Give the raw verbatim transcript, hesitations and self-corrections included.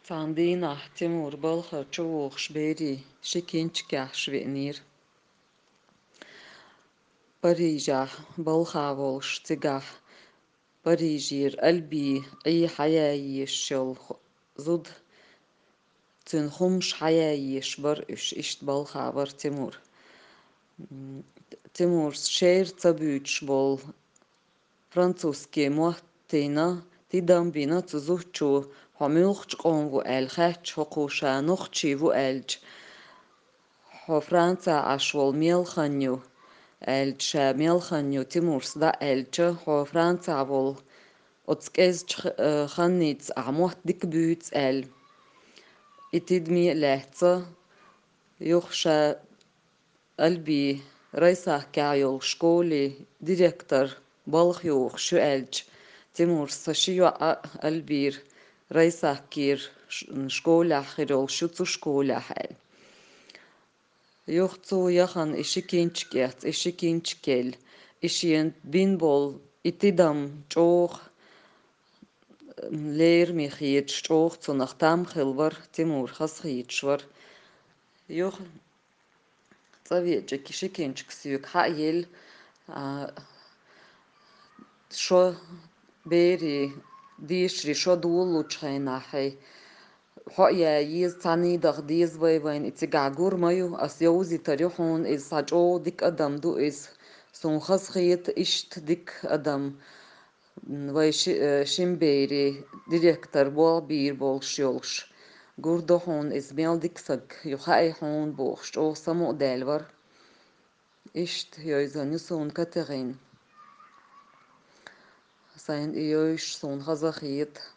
Tandina Timur Balcha Chuvuk Shberi Shikinchka Shvinir Parija Balcha Volsh Tigah Parijir Albi أي حياة الشل زود تنخمش حياة بر إش إشت بالخا بر تيمور تيمور شير تبوتش بول فرانسوسكي موتينا تيدام بينا تزوتشو هميلخش قونغو الخاتش حقوشا نخشي فو الج هو فرانسا عشوال ميل خانيو الج شا ميل خانيو تيمور سدا الج هو فرانسا بول أتسكيز خانيتس عموت ديك بيوتس ال إتدمي لحظة يخشى قلبي رئيسة كايول شكولي ديريكتور بالخيوخ شو ألج تيمور سشيو قلبير رئيسة كير شكولة خيرول شو تسو شكولة حال يوختو يخن إشي كينشكيت إشي كينشكيل إشي بين بول إتدم جوخ لير ميخيت جوخ تو نختام خلبر تيمور خاص خيت شور يوخ Sovietçe kişi kençük hayil şo beri dişri şo dulu çaynahay hoya yiz tani dag diz vay vayn itigagur mayu as yawzi tarihun iz saco dik adam du iz son khas khiyet isht dik adam vay shimberi direktor bo bir bol shulsh gurdohun iz meldik sag yuhay hun bokhsh o samo delvar إشت يوزاني سون كاترين سين إيوش سون خزخيت